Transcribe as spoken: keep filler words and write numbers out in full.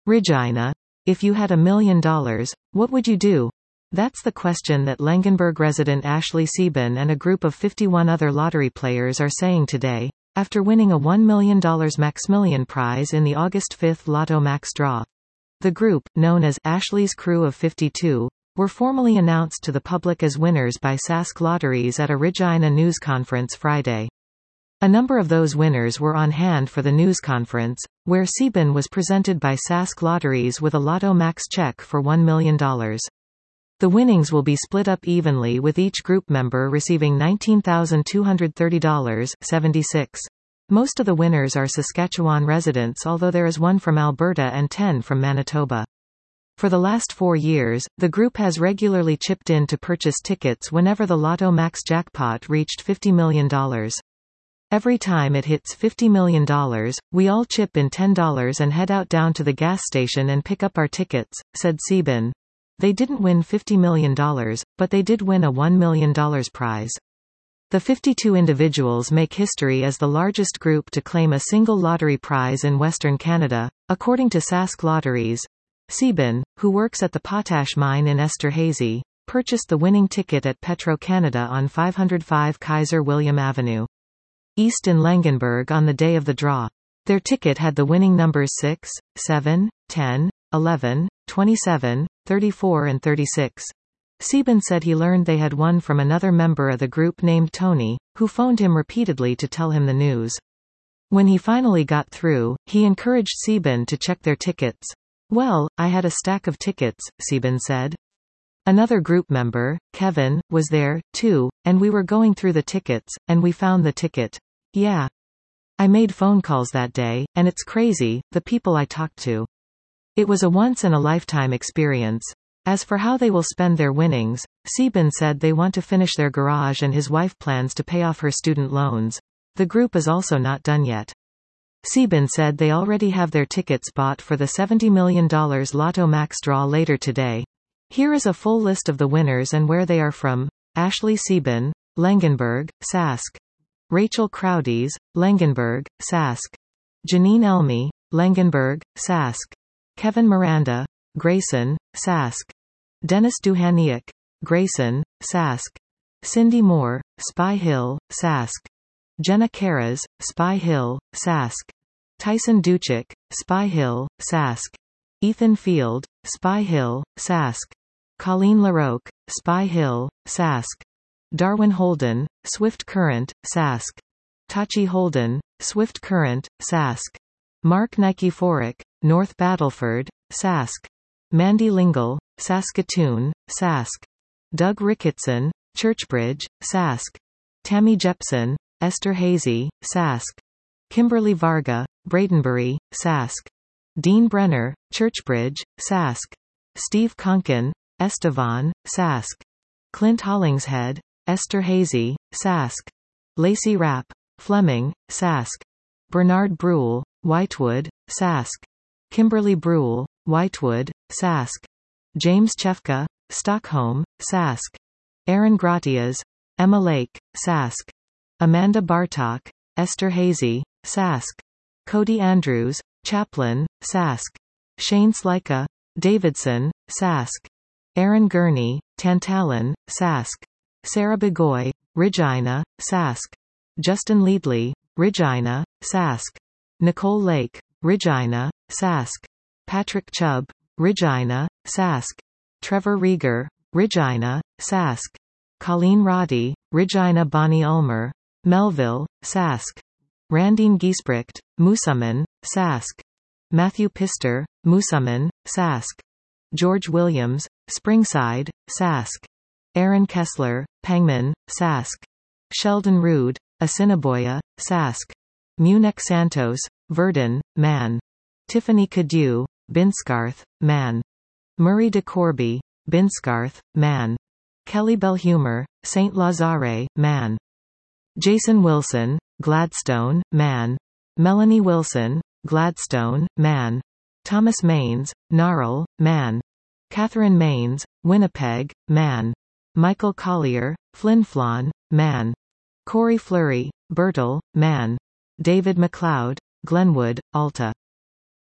Regina. If you had a million dollars, what would you do? That's the question that Langenburg resident Ashley Sieben and a group of fifty-one other lottery players are saying today, after winning a one million dollars Maximilian prize in the August fifth Lotto Max draw. The group, known as Ashley's Crew of fifty-two, were formally announced to the public as winners by Sask Lotteries at a Regina news conference Friday. A number of those winners were on hand for the news conference, where Sieben was presented by Sask Lotteries with a Lotto Max check for one million dollars. The winnings will be split up evenly, with each group member receiving nineteen thousand two hundred thirty dollars and seventy-six cents. Most of the winners are Saskatchewan residents, although there is one from Alberta and ten from Manitoba. For the last four years, the group has regularly chipped in to purchase tickets whenever the Lotto Max jackpot reached fifty million dollars. Every time it hits fifty million dollars, we all chip in ten dollars and head out down to the gas station and pick up our tickets, said Sieben. They didn't win fifty million dollars, but they did win a one million dollars prize. The fifty-two individuals make history as the largest group to claim a single lottery prize in Western Canada, according to Sask Lotteries. Sieben, who works at the potash mine in Esterhazy, purchased the winning ticket at Petro-Canada on five oh five Kaiser William Avenue East in Langenburg on the day of the draw. Their ticket had the winning numbers six, seven, ten, eleven, twenty-seven, thirty-four and thirty-six. Sieben said he learned they had won from another member of the group named Tony, who phoned him repeatedly to tell him the news. When he finally got through, he encouraged Sieben to check their tickets. Well, I had a stack of tickets, Sieben said. Another group member, Kevin, was there, too, and we were going through the tickets, and we found the ticket. Yeah. I made phone calls that day, and it's crazy, the people I talked to. It was a once-in-a-lifetime experience. As for how they will spend their winnings, Sieben said they want to finish their garage and his wife plans to pay off her student loans. The group is also not done yet. Sieben said they already have their tickets bought for the seventy million dollars Lotto Max draw later today. Here is a full list of the winners and where they are from. Ashley Sieben, Langenburg, Sask. Rachel Crowdies, Langenburg, Sask. Janine Elmy, Langenburg, Sask. Kevin Miranda, Grayson, Sask. Dennis Duhaniuk, Grayson, Sask. Cindy Moore, Spy Hill, Sask. Jenna Karas, Spy Hill, Sask. Tyson Duchik, Spy Hill, Sask. Ethan Field, Spy Hill, Sask. Colleen LaRoque, Spy Hill, Sask. Darwin Holden, Swift Current, Sask. Tachi Holden, Swift Current, Sask. Mark Nikiforuk, North Battleford, Sask. Mandy Lingle, Saskatoon, Sask. Doug Ricketson, Churchbridge, Sask. Tammy Jepson, Esterhazy, Sask. Kimberly Varga, Bradenbury, Sask. Dean Brenner, Churchbridge, Sask. Steve Conkin, Estevan, Sask. Clint Hollingshead, Esterhazy, Sask. Lacey Rapp, Fleming, Sask. Bernard Brule, Whitewood, Sask. Kimberly Brule, Whitewood, Sask. James Chefka, Stockholm, Sask. Aaron Gratias, Emma Lake, Sask. Amanda Bartok, Esterhazy, Sask. Cody Andrews, Chaplin, Sask. Shane Slika, Davidson, Sask. Aaron Gurney, Tantallon, Sask. Sarah Begoy, Regina, Sask. Justin Leadley, Regina, Sask. Nicole Lake, Regina, Sask. Patrick Chubb, Regina, Sask. Trevor Rieger, Regina, Sask. Colleen Roddy, Regina Bonnie Ulmer, Melville, Sask. Randine Giesbrecht, Moosomin, Sask. Matthew Pister, Moosomin, Sask. George Williams, Springside, Sask. Aaron Kessler, Pangman, Sask. Sheldon Rood, Assiniboia, Sask. Munich Santos, Verdun, Man. Tiffany Cadieux, Binscarth, Man. Murray DeCorby, Binscarth, Man. Kelly Belhumer, Saint Lazare, Man. Jason Wilson, Gladstone, Man. Melanie Wilson, Gladstone, Man. Thomas Maines, Gnarl, Man. Catherine Maines, Winnipeg, Man. Michael Collier, Flin Flon, Man. Corey Fleury, Bertle, Man. David McLeod, Glenwood, Alta.